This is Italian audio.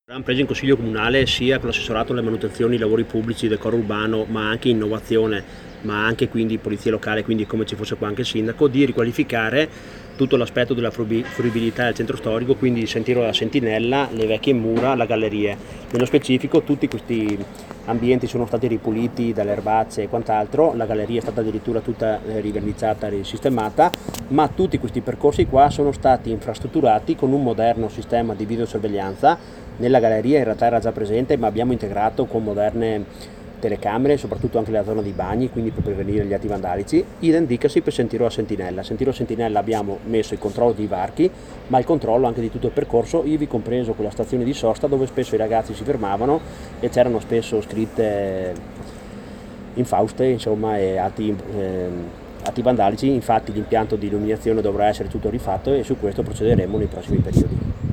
Abbiamo preso in consiglio comunale sia con l'assessorato alle manutenzioni, lavori pubblici, decoro urbano, ma anche innovazione, ma anche quindi polizia locale, quindi come ci fosse qua anche il sindaco, di riqualificare tutto l'aspetto della fruibilità del centro storico, quindi il sentiero della Sentinella, le vecchie mura, la galleria. Nello specifico tutti questi ambienti sono stati ripuliti dalle erbacce e quant'altro, la galleria è stata addirittura tutta riverniciata, risistemata, ma tutti questi percorsi qua sono stati infrastrutturati con un moderno sistema di videosorveglianza. Nella galleria in realtà era già presente, ma abbiamo integrato con moderne telecamere, soprattutto anche nella zona dei bagni, quindi per prevenire gli atti vandalici. Idem dicasi per Sentiero a Sentinella. Sentiero a Sentinella abbiamo messo il controllo dei varchi, ma il controllo anche di tutto il percorso, ivi compreso quella stazione di sosta dove spesso i ragazzi si fermavano e c'erano spesso scritte infauste, insomma, e atti vandalici. Infatti l'impianto di illuminazione dovrà essere tutto rifatto e su questo procederemo nei prossimi periodi.